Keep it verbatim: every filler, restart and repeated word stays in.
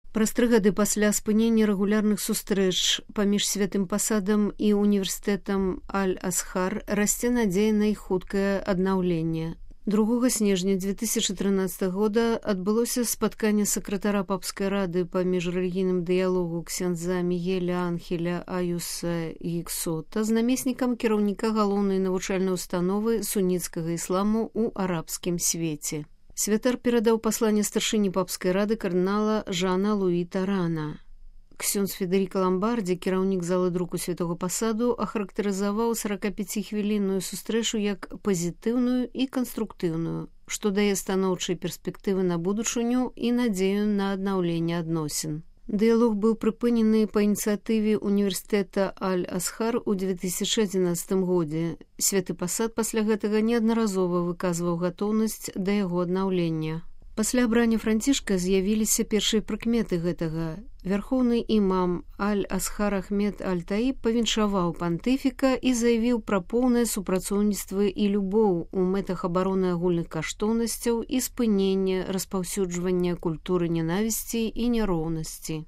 Праз тры гады пасля спынення рэгулярных сустрэч паміж святым пасадам і універсітэтам Аль-Асхар расце надзея на іх хуткае аднаўленне. другога снежня две тысячи тринадцатого года адбылося спатканне сакратара папскай рады па міжрэлігійным дыялогу ксяндза Мігеля Анхеля Аюса Гіксота з намеснікам кіраўніка галоўнай навучальнай установы суніцкага ісламу ў арабскім свеце. Святар перадаў пасланне старшыні папскай рады кардынала Жана Луі Тарана. Ксёндз Федэріка Ламбардзі, кіраўнік залы друку святого пасаду, ахарактарызаваў сорокапяцігвілінную сустрэчу як пазітыўную і канструктыўную, што дае станоўчыя перспектывы на будучыню і надзею на аднаўленне адносін. Дыялог быў прыпынены па ініцыятыве універсітэта Аль-Асхар у две тысячи адзінаццатым годзе. Святы пасад пасля гэтага неаднаразова выказваў гатоўнасць да яго аднаўлення. Пасля абрання Францішка з'явіліся першыя прыкметы гэтага. Вярхоўны імам Аль-Асхар Ахмед Аль-Таіб павіншаваў пантыфіка і заявіў пра поўнае супрацоўніцтва і любоў у мэтах абароны агульных каштоўнасцяў і спынення распаўсюджвання культуры нянавісці і няроўнасці.